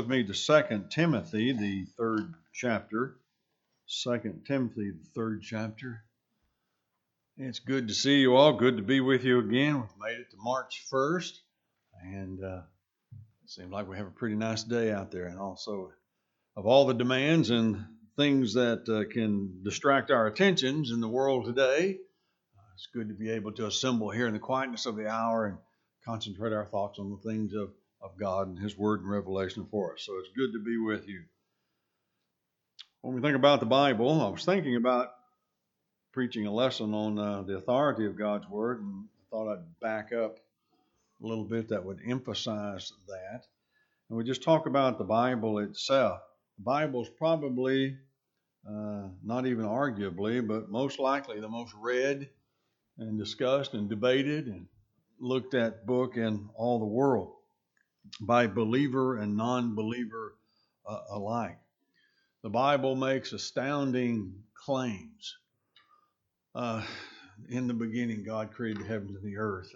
with me to 2 Timothy, the third chapter. 2 Timothy, the third chapter. It's good to see you all. Good to be with you again. We've made it to March 1st, and it seems like we have a pretty nice day out there. And also, of all the demands and things that can distract our attentions in the world today, it's good to be able to assemble here in the quietness of the hour and concentrate our thoughts on the things of God and His Word and revelation for us. So it's good to be with you. When we think about the Bible, I was thinking about preaching a lesson on the authority of God's Word, and I thought I'd back up a little bit that would emphasize that. And we just talk about the Bible itself. The Bible is probably, not even arguably, but most likely the most read and discussed and debated and looked at book in all the world by believer and non-believer alike. The Bible makes astounding claims. In the beginning, God created the heavens and the earth,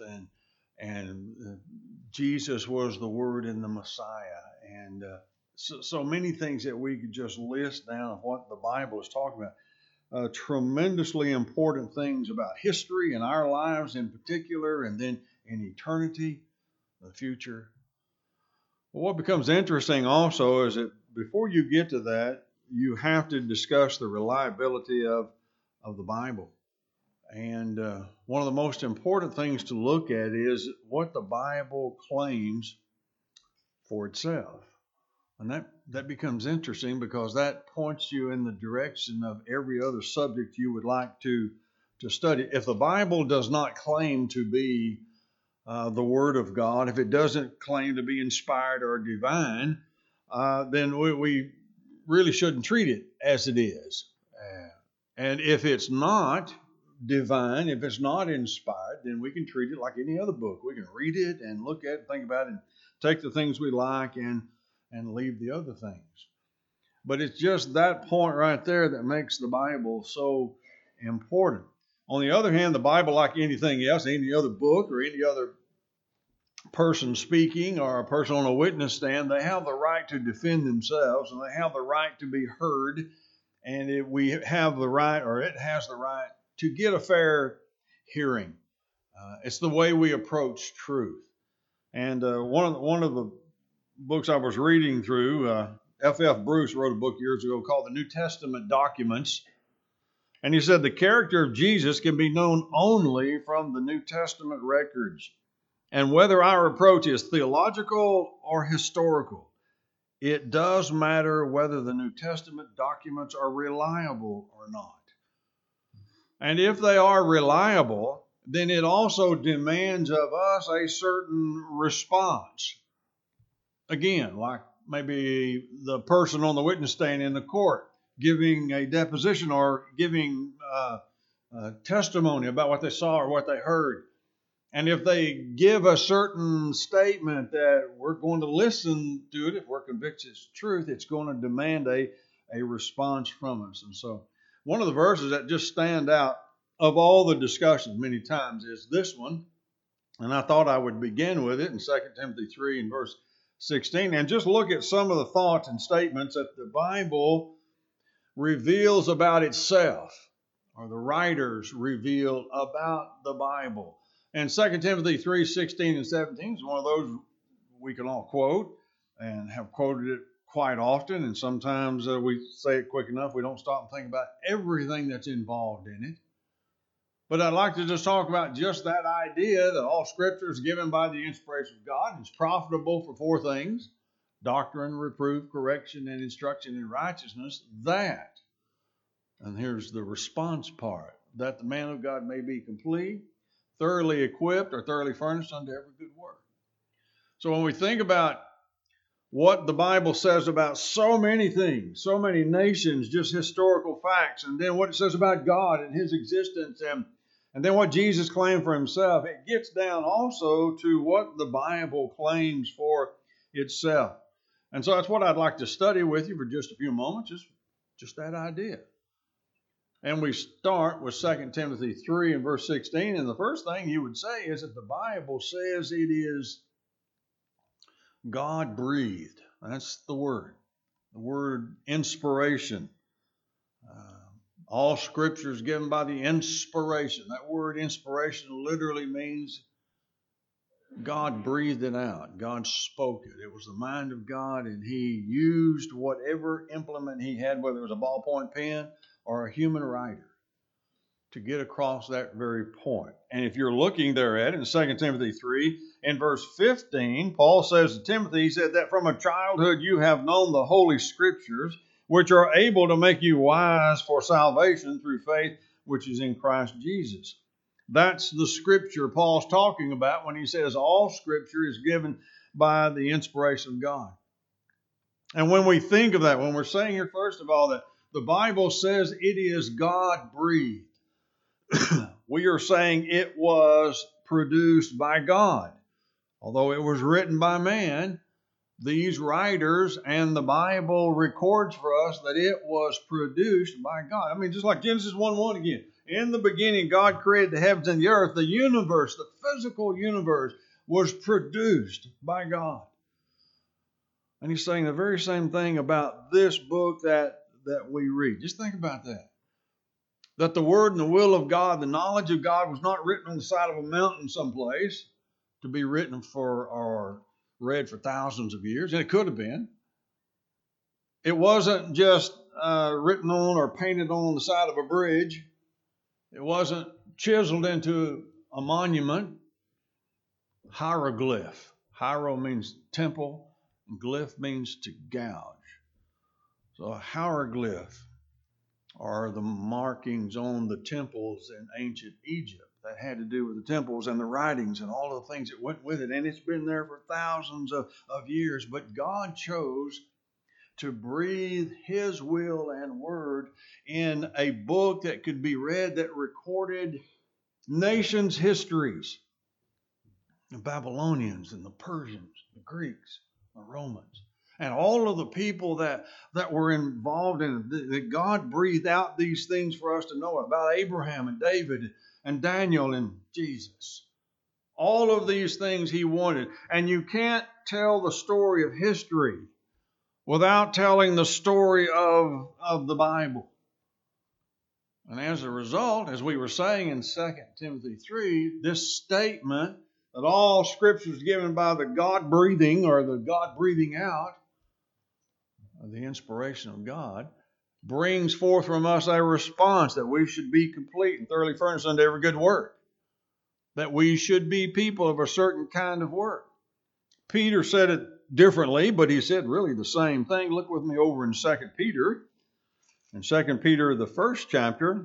and Jesus was the Word and the Messiah, and so many things that we could just list down of what the Bible is talking about. Tremendously important things about history and our lives in particular, and then in eternity, the future. But what becomes interesting also is that before you get to that, you have to discuss the reliability of the Bible. And one of the most important things to look at is what the Bible claims for itself. And that becomes interesting because that points you in the direction of every other subject you would like to study. If the Bible does not claim to be the Word of God, if it doesn't claim to be inspired or divine, then we really shouldn't treat it as it is. And if it's not divine, if it's not inspired, then we can treat it like any other book. We can read it and look at it, think about it, and take the things we like and leave the other things. But it's just that point right there that makes the Bible so important. On the other hand, the Bible, like anything else, any other book or any other person speaking or a person on a witness stand, they have the right to defend themselves and they have the right to be heard. And we have the right, or it has the right, to get a fair hearing. It's the way we approach truth. And one of the books I was reading through, F.F. Bruce wrote a book years ago called The New Testament Documents. And he said the character of Jesus can be known only from the New Testament records. And whether our approach is theological or historical, it does matter whether the New Testament documents are reliable or not. And if they are reliable, then it also demands of us a certain response. Again, like maybe the person on the witness stand in the court giving a deposition or giving testimony about what they saw or what they heard. And if they give a certain statement that we're going to listen to it, if we're convinced it's truth, it's going to demand a response from us. And so one of the verses that just stand out of all the discussions many times is this one. And I thought I would begin with it in 2 Timothy 3 and verse 16, and just look at some of the thoughts and statements that the Bible reveals about itself, or the writers reveal about the Bible. And 2 Timothy 3, 16 and 17 is one of those we can all quote and have quoted it quite often. And sometimes we say it quick enough, we don't stop and think about everything that's involved in it. But I'd like to just talk about just that idea that all Scripture is given by the inspiration of God and is profitable for four things: doctrine, reproof, correction, and instruction in righteousness. That, and here's the response part, that the man of God may be complete, thoroughly equipped or thoroughly furnished unto every good work. So when we think about what the Bible says about so many things, so many nations, just historical facts, and then what it says about God and His existence, and then what Jesus claimed for Himself, it gets down also to what the Bible claims for itself. And so that's what I'd like to study with you for just a few moments, just that idea. And we start with 2 Timothy 3 and verse 16. And the first thing you would say is that the Bible says it is God-breathed. That's the word. The word inspiration. All Scripture is given by the inspiration. That word inspiration literally means God breathed it out. God spoke it. It was the mind of God, and He used whatever implement He had, whether it was a ballpoint pen or a human writer, to get across that very point. And if you're looking there at it in 2 Timothy 3, in verse 15, Paul says to Timothy, he said that from a childhood you have known the Holy Scriptures, which are able to make you wise for salvation through faith which is in Christ Jesus. That's the Scripture Paul's talking about when he says all Scripture is given by the inspiration of God. And when we think of that, when we're saying here, first of all, that the Bible says it is God-breathed, we are saying it was produced by God. Although it was written by man, these writers and the Bible records for us that it was produced by God. I mean, just like Genesis 1:1 again. In the beginning, God created the heavens and the earth. The universe, the physical universe, was produced by God. And he's saying the very same thing about this book that we read. Just think about that. That the word and the will of God, the knowledge of God, was not written on the side of a mountain someplace to be written for or read for thousands of years. And it could have been. It wasn't just written on or painted on the side of a bridge. It wasn't chiseled into a monument. Hieroglyph. Hiero means temple, and glyph means to gouge. So a hieroglyph are the markings on the temples in ancient Egypt that had to do with the temples and the writings and all of the things that went with it. And it's been there for thousands of years. But God chose to breathe His will and word in a book that could be read that recorded nations' histories. The Babylonians and the Persians, the Greeks, the Romans, and all of the people that were involved in it, that God breathed out these things for us to know about Abraham and David and Daniel and Jesus. All of these things He wanted. And you can't tell the story of history without telling the story of the Bible. And as a result, as we were saying in 2 Timothy 3, this statement that all Scripture is given by the God-breathing or the God-breathing out, the inspiration of God, brings forth from us a response that we should be complete and thoroughly furnished unto every good work. That we should be people of a certain kind of work. Peter said it differently, but he said really the same thing. Look with me over in 2 Peter. In 2 Peter, the first chapter,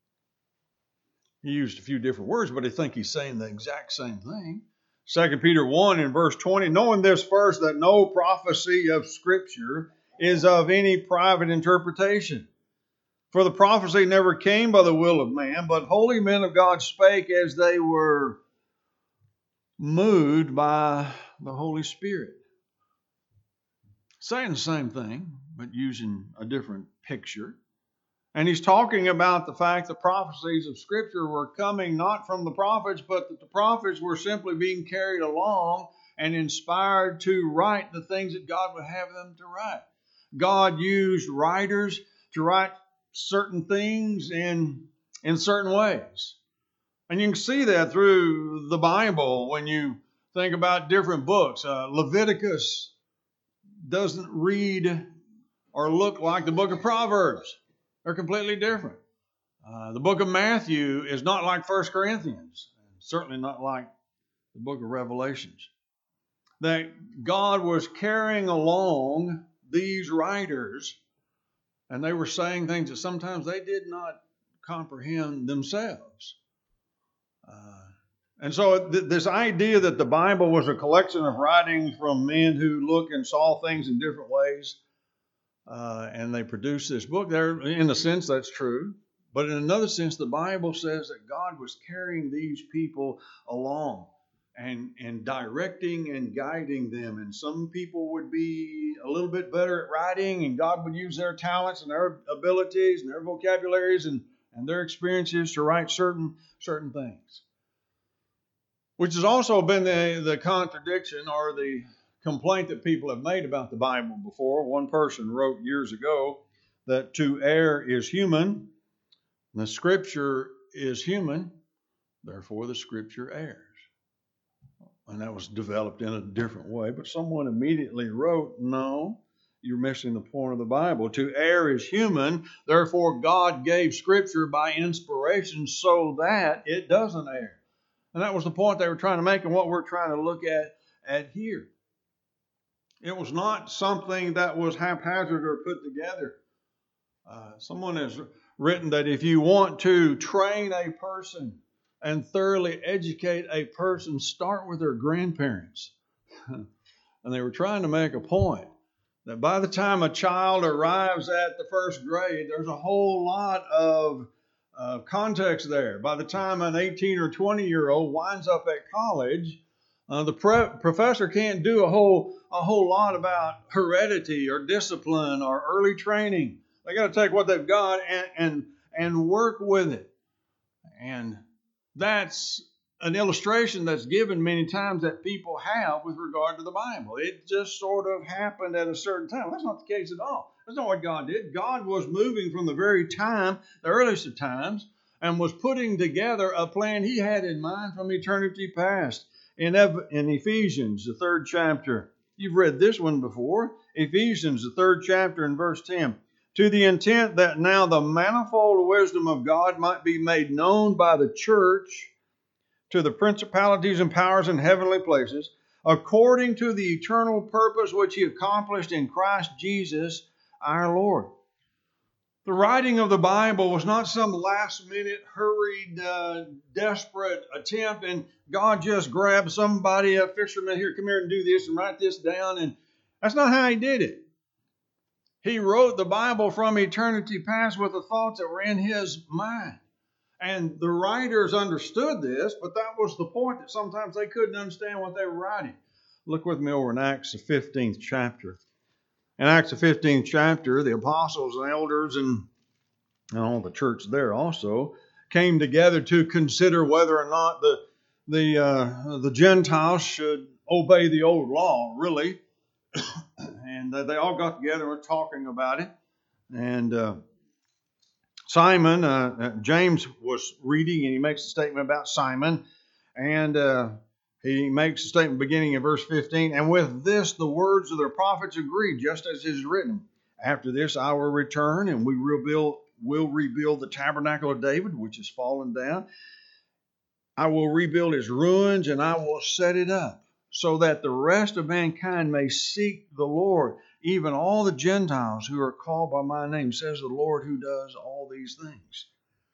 he used a few different words, but I think he's saying the exact same thing. 2 Peter 1 in verse 20, knowing this first, that no prophecy of Scripture is of any private interpretation. For the prophecy never came by the will of man, but holy men of God spake as they were moved by the Holy Spirit. Saying the same thing, but using a different picture. And he's talking about the fact that prophecies of Scripture were coming not from the prophets, but that the prophets were simply being carried along and inspired to write the things that God would have them to write. God used writers to write certain things in certain ways. And you can see that through the Bible when you think about different books. Leviticus doesn't read or look like the book of Proverbs. They're completely different. The book of Matthew is not like 1 Corinthians, certainly not like the book of Revelations. That God was carrying along these writers, and they were saying things that sometimes they did not comprehend themselves. And so this idea that the Bible was a collection of writings from men who look and saw things in different ways, and they produced this book, there, in a sense, that's true. But in another sense, the Bible says that God was carrying these people along and directing and guiding them. And some people would be a little bit better at writing, and God would use their talents and their abilities and their vocabularies and their experiences to write certain things. Which has also been the contradiction or the complaint that people have made about the Bible before. One person wrote years ago that to err is human, the Scripture is human, therefore the Scripture errs. And that was developed in a different way. But someone immediately wrote, no, you're missing the point of the Bible. To err is human, therefore God gave Scripture by inspiration so that it doesn't err. And that was the point they were trying to make and what we're trying to look at here. It was not something that was haphazard or put together. Someone has written that if you want to train a person and thoroughly educate a person, start with their grandparents. And they were trying to make a point that by the time a child arrives at the first grade, there's a whole lot of context there. By the time an 18 or 20-year-old winds up at college, the professor can't do a whole lot about heredity or discipline or early training. They got to take what they've got and work with it. And that's an illustration that's given many times that people have with regard to the Bible. It just sort of happened at a certain time. That's not the case at all. That's not what God did. God was moving from the very time, the earliest of times, and was putting together a plan He had in mind from eternity past. In Ephesians, the 3rd chapter, you've read this one before. Ephesians, the 3rd chapter and verse 10. To the intent that now the manifold wisdom of God might be made known by the church to the principalities and powers in heavenly places, according to the eternal purpose which He accomplished in Christ Jesus our Lord. The writing of the Bible was not some last-minute, hurried, desperate attempt, and God just grabbed somebody, a fisherman, here, come here and do this and write this down, and that's not how He did it. He wrote the Bible from eternity past with the thoughts that were in His mind. And the writers understood this, but that was the point, that sometimes they couldn't understand what they were writing. Look with me over in Acts, the 15th chapter. In Acts, the 15th chapter, the apostles and elders and all the church there also came together to consider whether or not the Gentiles should obey the old law, really. And they all got together and were talking about it. And Simon, James was reading, and he makes a statement about Simon. And he makes a statement beginning in verse 15. And with this, the words of the prophets agree, just as is written. After this, I will return, and will rebuild the tabernacle of David, which is fallen down. I will rebuild its ruins, and I will set it up, so that the rest of mankind may seek the Lord, even all the Gentiles who are called by my name, says the Lord who does all these things.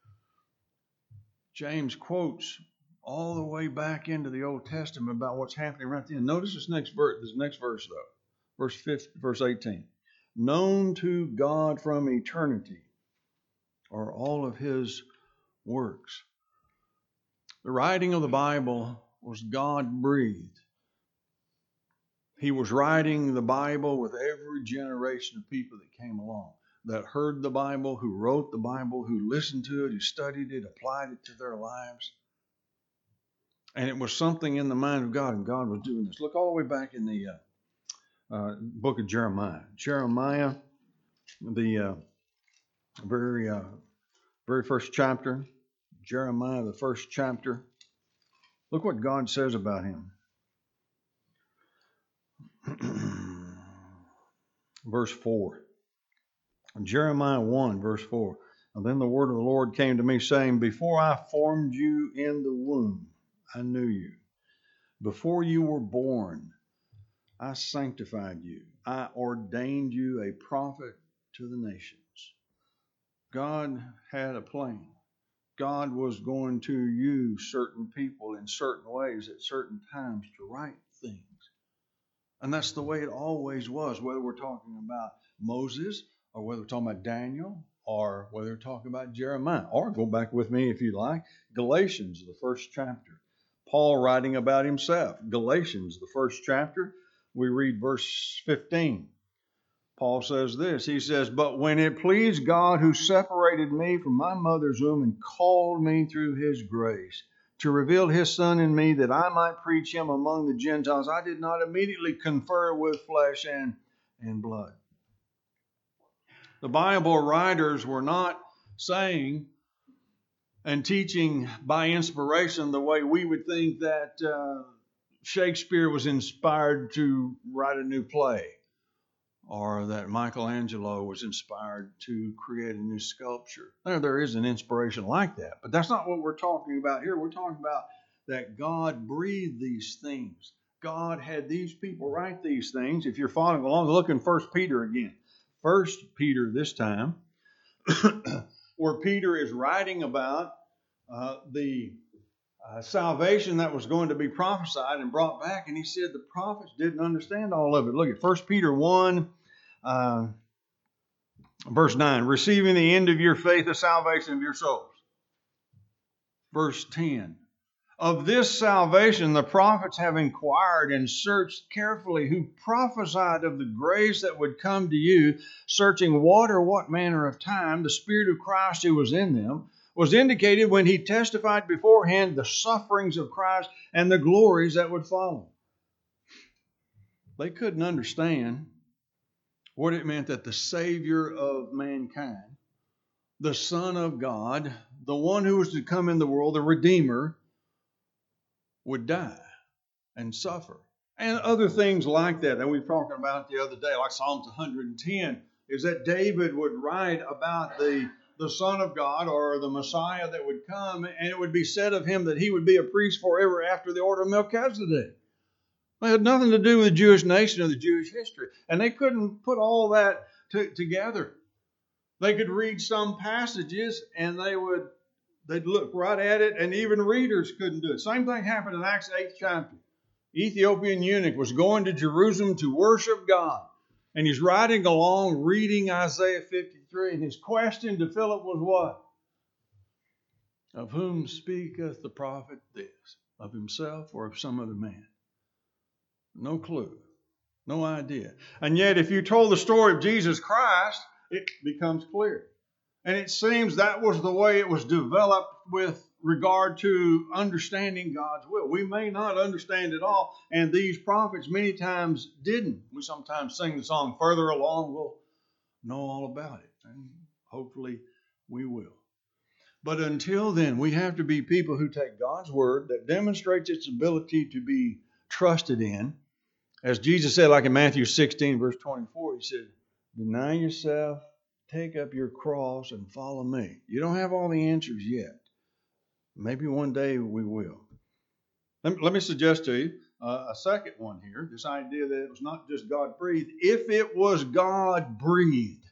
James quotes all the way back into the Old Testament about what's happening right then. Notice this next verse though. Verse 18. Known to God from eternity are all of His works. The writing of the Bible was God-breathed. He was writing the Bible with every generation of people that came along, that heard the Bible, who wrote the Bible, who listened to it, who studied it, applied it to their lives. And it was something in the mind of God, and God was doing this. Look all the way back in the book of Jeremiah. Jeremiah, the very first chapter. Jeremiah, the first chapter. Look what God says about him. Verse 4. Jeremiah 1, verse 4. And then the word of the Lord came to me, saying, Before I formed you in the womb, I knew you. Before you were born, I sanctified you. I ordained you a prophet to the nations. God had a plan. God was going to use certain people in certain ways at certain times to write things. And that's the way it always was, whether we're talking about Moses or whether we're talking about Daniel or whether we're talking about Jeremiah. Or go back with me if you like. Galatians, the first chapter. Paul writing about himself. Galatians, the first chapter. We read verse 15. Paul says this. He says, But when it pleased God who separated me from my mother's womb and called me through His grace to reveal his Son in me that I might preach him among the Gentiles. I did not immediately confer with flesh and blood. The Bible writers were not saying and teaching by inspiration the way we would think that Shakespeare was inspired to write a new play, or that Michelangelo was inspired to create a new sculpture. There is an inspiration like that, but that's not what we're talking about here. We're talking about that God breathed these things. God had these people write these things. If you're following along, look in 1 Peter again. 1 Peter this time, where Peter is writing about the salvation that was going to be prophesied and brought back, and he said the prophets didn't understand all of it. Look at 1 Peter 1, verse 9, receiving the end of your faith, the salvation of your souls. Verse 10, of this salvation the prophets have inquired and searched carefully, who prophesied of the grace that would come to you, searching what manner of time the Spirit of Christ who was in them was indicated when he testified beforehand the sufferings of Christ and the glories that would follow. They couldn't understand what it meant that the Savior of mankind, the Son of God, the one who was to come in the world, the Redeemer, would die and suffer. And other things like that we were talking about the other day, like Psalms 110, is that David would write about the Son of God, or the Messiah that would come, and it would be said of him that he would be a priest forever after the order of Melchizedek. It had nothing to do with the Jewish nation or the Jewish history. And they couldn't put all that together. They could read some passages and they'd look right at it, and even readers couldn't do it. Same thing happened in Acts 8th chapter. Ethiopian eunuch was going to Jerusalem to worship God. And he's riding along reading Isaiah 53. And his question to Philip was what? Of whom speaketh the prophet this? Of himself or of some other man? No clue. No idea. And yet if you told the story of Jesus Christ, it becomes clear. And it seems that was the way it was developed with regard to understanding God's will. We may not understand it all, and these prophets many times didn't. We sometimes sing the song, further along we'll know all about it, and hopefully we will. But until then, we have to be people who take God's word that demonstrates its ability to be trusted in. As Jesus said, like in Matthew 16, verse 24, he said, deny yourself, take up your cross, and follow me. You don't have all the answers yet. Maybe one day we will. Let me suggest to you a second one here, this idea that it was not just God breathed. If it was God breathed,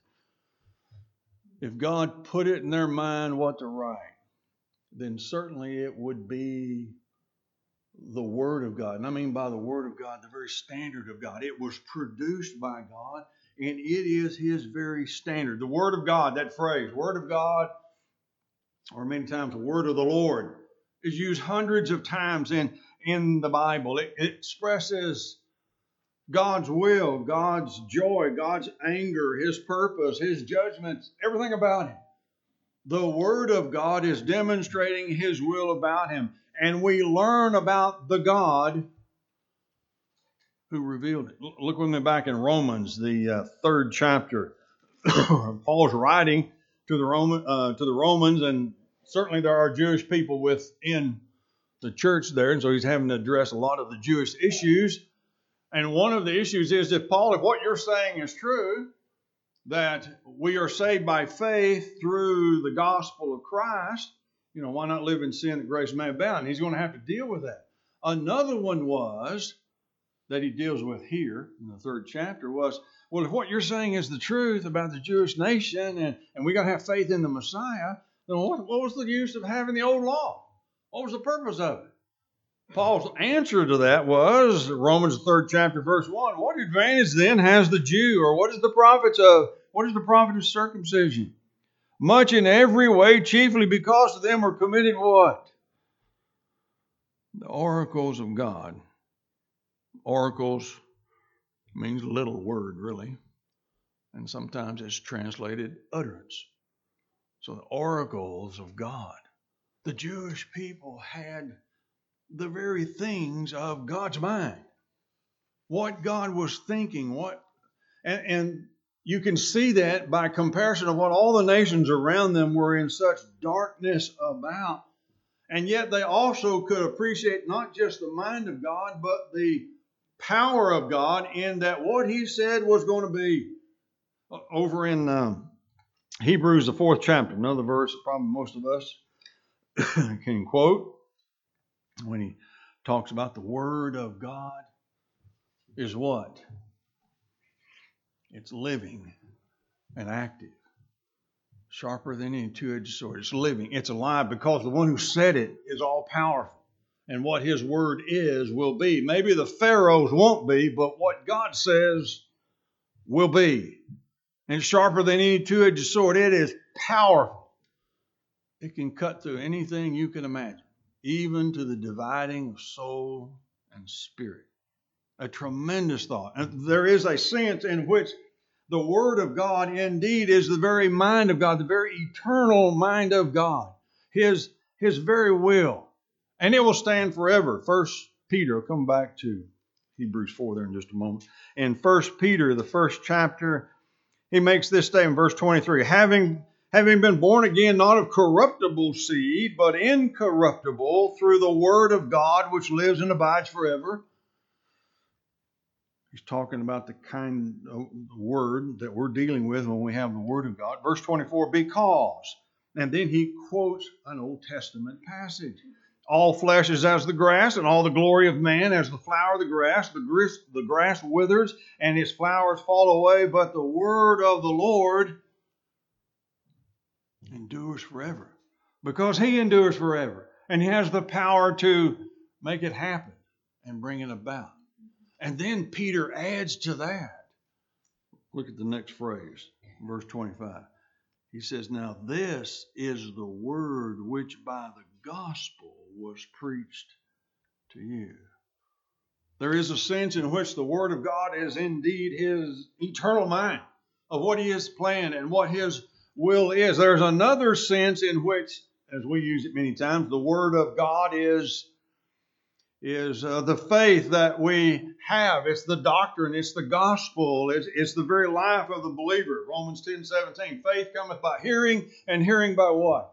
if God put it in their mind what to write, then certainly it would be the Word of God. And I mean by the Word of God, the very standard of God. It was produced by God, and it is His very standard. The Word of God, that phrase, Word of God, or many times the word of the Lord, is used hundreds of times in the Bible. It expresses God's will, God's joy, God's anger, His purpose, His judgments, everything about Him. The Word of God is demonstrating His will about Him. And we learn about the God who revealed it. Look with me back in Romans, the 3rd chapter. Paul's writing to the Romans, and certainly there are Jewish people within the church there, and so he's having to address a lot of the Jewish issues. And one of the issues is, if what you're saying is true, that we are saved by faith through the gospel of Christ, why not live in sin that grace may abound? He's going to have to deal with that. Another one was, that he deals with here in the 3rd chapter, was, well, if what you're saying is the truth about the Jewish nation, and we got to have faith in the Messiah, then what was the use of having the old law? What was the purpose of it? Paul's answer to that was Romans 3rd chapter, verse 1. What advantage then has the Jew, or what is the profit of circumcision? Much in every way, chiefly because of them are committed what? The oracles of God. Oracles means little word, really. And sometimes it's translated utterance. So the oracles of God. The Jewish people had the very things of God's mind. What God was thinking, and you can see that by comparison of what all the nations around them were in such darkness about. And yet they also could appreciate not just the mind of God, but the power of God in that what he said was going to be. Over in Hebrews, the 4th chapter, another verse that probably most of us can quote, when he talks about the Word of God is what? It's living and active, sharper than any two-edged sword. It's living, it's alive, because the one who said it is all powerful. And what his word is will be. Maybe the Pharaohs won't be, but what God says will be. And sharper than any two-edged sword. It is powerful. It can cut through anything you can imagine, even to the dividing of soul and spirit. A tremendous thought. And there is a sense in which the Word of God indeed is the very mind of God, the very eternal mind of God, His very will. And it will stand forever. 1 Peter, I'll come back to Hebrews 4 there in just a moment. In 1 Peter, the 1st chapter, he makes this statement, verse 23, having been born again, not of corruptible seed, but incorruptible, through the Word of God, which lives and abides forever. He's talking about the kind of word that we're dealing with when we have the Word of God. Verse 24, because. And then he quotes an Old Testament passage. All flesh is as the grass, and all the glory of man as the flower of the grass. The grass withers, and its flowers fall away, but the word of the Lord endures forever. Because he endures forever. And he has the power to make it happen and bring it about. And then Peter adds to that. Look at the next phrase, verse 25. He says, now this is the word which by the gospel was preached to you. There is a sense in which the Word of God is indeed His eternal mind of what He has planned and what His will is. There's another sense in which, as we use it many times, the Word of God is the faith that we have. It's the doctrine. It's the gospel. It's the very life of the believer. Romans 10:17. Faith cometh by hearing, and hearing by what?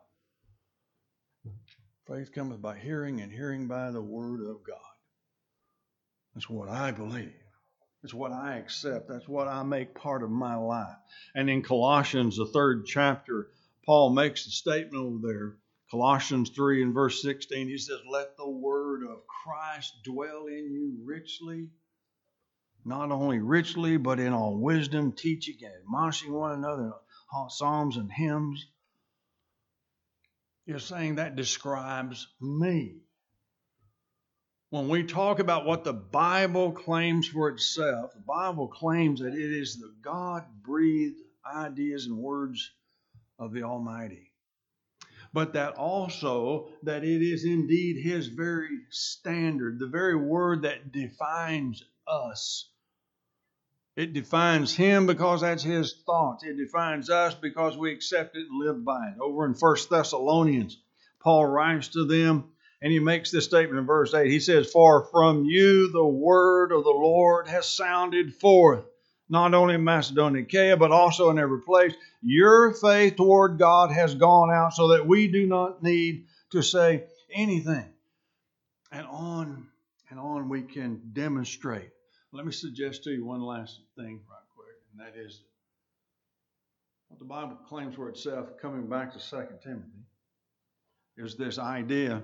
Faith cometh by hearing, and hearing by the word of God. That's what I believe. It's what I accept. That's what I make part of my life. And in Colossians, the 3rd chapter, Paul makes a statement over there. Colossians 3 and verse 16, he says, let the word of Christ dwell in you richly, not only richly, but in all wisdom, teaching and admonishing one another in all psalms and hymns. You're saying that describes me. When we talk about what the Bible claims for itself, the Bible claims that it is the God-breathed ideas and words of the Almighty. But that also that it is indeed His very standard, the very word that defines us. It defines Him because that's His thoughts. It defines us because we accept it and live by it. Over in 1 Thessalonians, Paul writes to them, and he makes this statement in verse 8. He says, for from you the word of the Lord has sounded forth, not only in Macedonia and Achaia, but also in every place. Your faith toward God has gone out so that we do not need to say anything. And on we can demonstrate. Let me suggest to you one last thing right quick, and that is what the Bible claims for itself, coming back to 2 Timothy, is this idea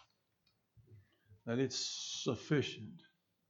that it's sufficient.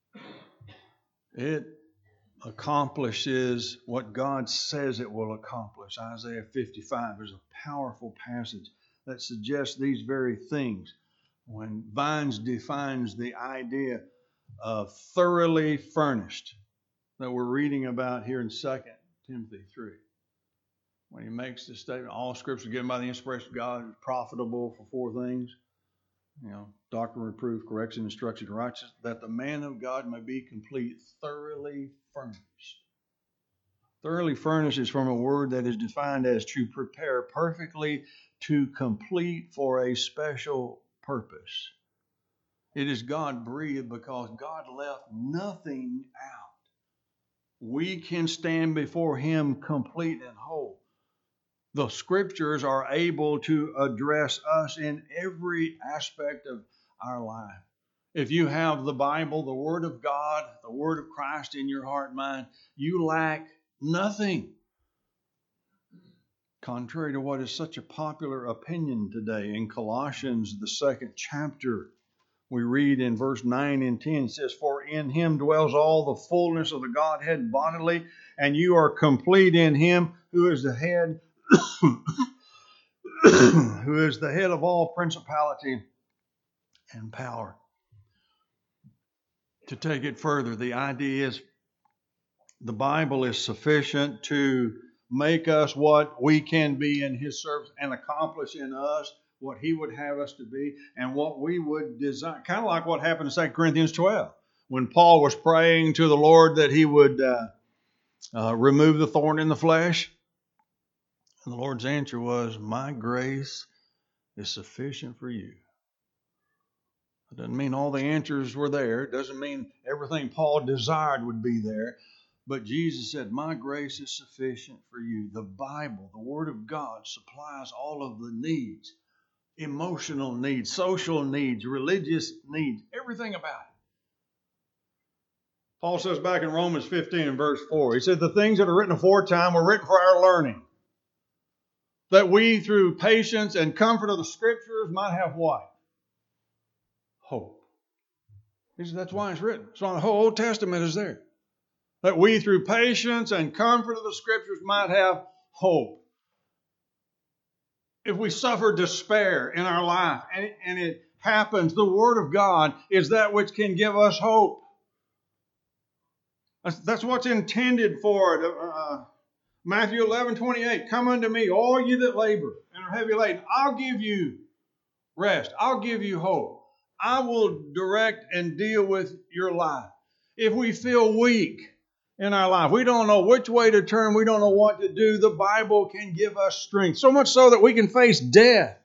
It accomplishes what God says it will accomplish. Isaiah 55 is a powerful passage that suggests these very things. When Vines defines the idea of thoroughly furnished that we're reading about here in 2 Timothy 3. When he makes this statement, all scripture given by the inspiration of God is profitable for 4 things. Doctrine, reproof, correction, instruction, and righteousness, that the man of God may be complete, thoroughly furnished. Thoroughly furnished is from a word that is defined as to prepare perfectly to complete for a special purpose. It is God breathed because God left nothing out. We can stand before Him complete and whole. The Scriptures are able to address us in every aspect of our life. If you have the Bible, the Word of God, the Word of Christ in your heart and mind, you lack nothing. Contrary to what is such a popular opinion today, in Colossians, the 2nd chapter, we read in verse 9 and 10, it says, "For in Him dwells all the fullness of the Godhead bodily, and you are complete in Him who is the head, who is the head of all principality and power." To take it further, the idea is the Bible is sufficient to make us what we can be in His service and accomplish in us what He would have us to be and what we would desire. Kind of like what happened in 2 Corinthians 12 when Paul was praying to the Lord that He would remove the thorn in the flesh. And the Lord's answer was, "My grace is sufficient for you." It doesn't mean all the answers were there. It doesn't mean everything Paul desired would be there. But Jesus said, "My grace is sufficient for you." The Bible, the Word of God, supplies all of the needs, emotional needs, social needs, religious needs, everything about it. Paul says back in Romans 15 and verse 4, he said, "The things that are written aforetime were written for our learning, that we through patience and comfort of the Scriptures might have" what? Hope. He said that's why it's written. So the whole Old Testament is there. That we through patience and comfort of the Scriptures might have hope. If we suffer despair in our life and it happens, the Word of God is that which can give us hope. That's what's intended for it. Matthew 11:28, "Come unto me, all you that labor and are heavy laden. I'll give you rest. I'll give you hope. I will direct and deal with your life." If we feel weak in our life, we don't know which way to turn, we don't know what to do, the Bible can give us strength. So much so that we can face death.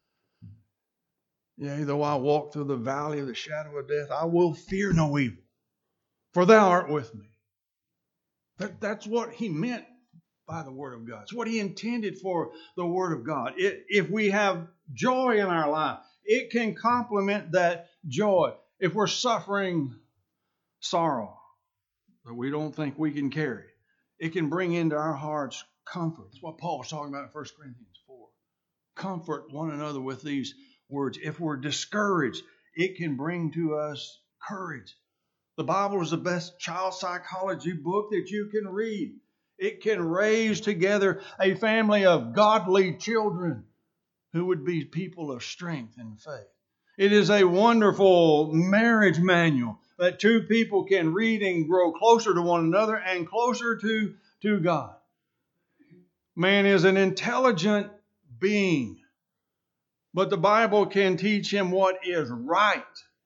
Yea, though I walk through the valley of the shadow of death, I will fear no evil, for thou art with me. That's what he meant by the Word of God. It's what he intended for the Word of God. If we have joy in our life, it can complement that joy. If we're suffering sorrow that we don't think we can carry, it can bring into our hearts comfort. That's what Paul was talking about in 1 Corinthians 4. Comfort one another with these words. If we're discouraged, it can bring to us courage. The Bible is the best child psychology book that you can read. It can raise together a family of godly children who would be people of strength and faith. It is a wonderful marriage manual that two people can read and grow closer to one another and closer to God. Man is an intelligent being, but the Bible can teach him what is right.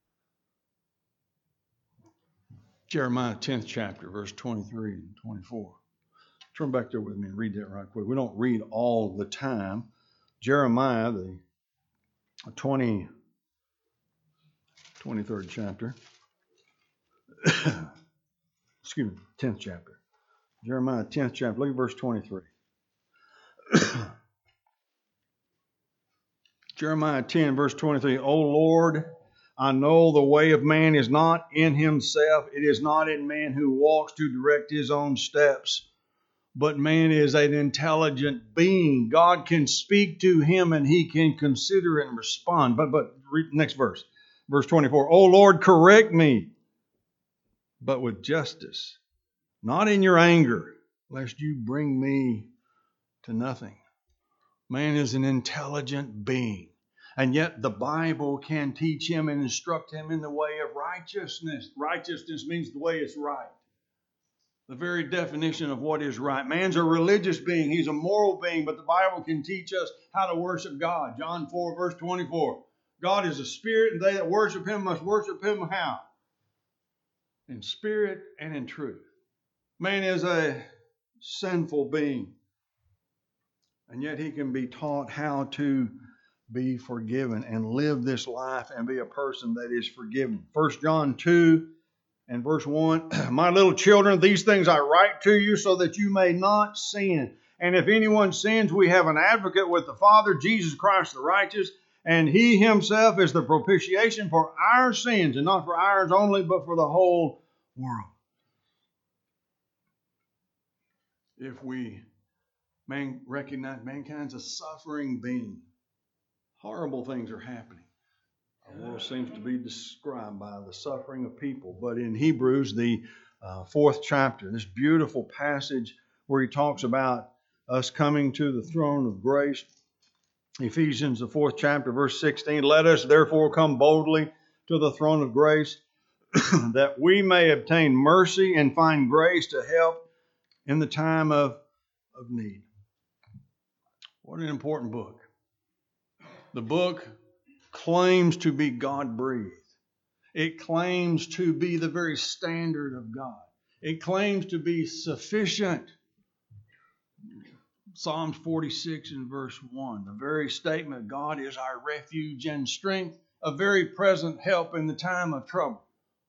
Jeremiah 10th chapter, verse 23 and 24. Turn back there with me and read that right quick. We don't read all the time. Jeremiah, the 23rd chapter. Excuse me, 10th chapter. Jeremiah 10th chapter. Look at verse 23. Jeremiah 10, verse 23. "O Lord, I know the way of man is not in himself. It is not in man who walks to direct his own steps. But man is an intelligent being. God can speak to him and he can consider and respond." But read next verse. Verse 24. "O Lord, correct me, but with justice, not in your anger, lest you bring me to nothing." Man is an intelligent being. And yet the Bible can teach him and instruct him in the way of righteousness. Righteousness means the way it's right. The very definition of what is right. Man's a religious being. He's a moral being, but the Bible can teach us how to worship God. John 4, verse 24. "God is a spirit, and they that worship him must worship him" how? In spirit and in truth. Man is a sinful being. And yet he can be taught how to be forgiven and live this life and be a person that is forgiven. 1 John 2 and verse 1, my little children, these things I write to you so that you may not sin. And if anyone sins, we have an advocate with the Father, Jesus Christ the righteous, and he himself is the propitiation for our sins, and not for ours only, but for the whole world. If we recognize mankind's a suffering being, horrible things are happening. Our world seems to be described by the suffering of people. But in Hebrews, the 4th chapter, this beautiful passage where he talks about us coming to the throne of grace. Ephesians, the 4th chapter, verse 16, let us therefore come boldly to the throne of grace, that we may obtain mercy and find grace to help in the time of need. What an important book. The book claims to be God-breathed. It claims to be the very standard of God. It claims to be sufficient. Psalms 46 and verse 1, the very statement, God is our refuge and strength, a very present help in the time of trouble.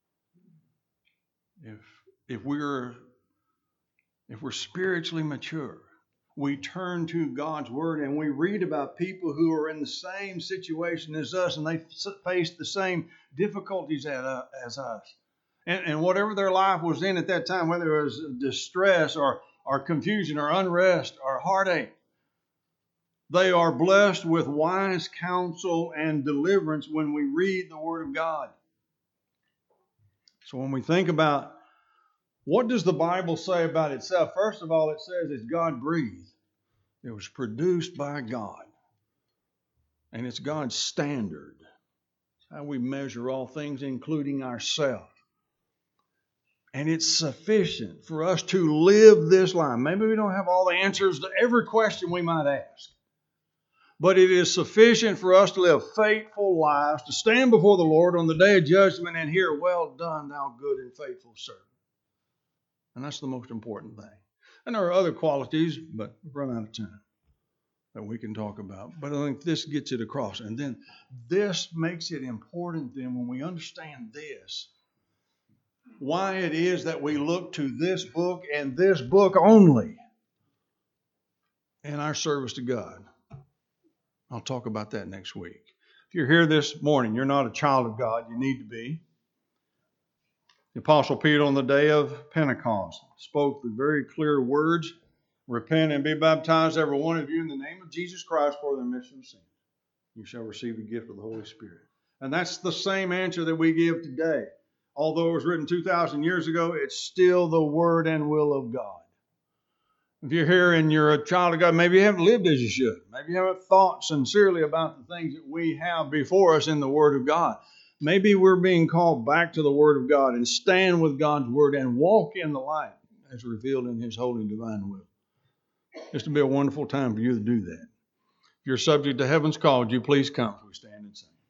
If we're spiritually mature, we turn to God's Word and we read about people who are in the same situation as us and they face the same difficulties as us. And whatever their life was in at that time, whether it was distress or confusion or unrest or heartache, they are blessed with wise counsel and deliverance when we read the Word of God. So when we think about what does the Bible say about itself, first of all, it says it's God-breathed. It was produced by God. And it's God's standard. It's how we measure all things, including ourselves. And it's sufficient for us to live this life. Maybe we don't have all the answers to every question we might ask. But it is sufficient for us to live faithful lives, to stand before the Lord on the day of judgment and hear, well done, thou good and faithful servant. And that's the most important thing. And there are other qualities, but we've run out of time that we can talk about. But I think this gets it across. And then this makes it important then when we understand this, why it is that we look to this book and this book only in our service to God. I'll talk about that next week. If you're here this morning, you're not a child of God, you need to be. The Apostle Peter on the day of Pentecost spoke the very clear words, repent and be baptized, every one of you, in the name of Jesus Christ for the remission of sins. You shall receive the gift of the Holy Spirit. And that's the same answer that we give today. Although it was written 2,000 years ago, it's still the word and will of God. If you're here and you're a child of God, maybe you haven't lived as you should. Maybe you haven't thought sincerely about the things that we have before us in the Word of God. Maybe we're being called back to the Word of God and stand with God's Word and walk in the light as revealed in His holy and divine will. This will be a wonderful time for you to do that. If you're subject to heaven's call, would you please come as we stand and sing.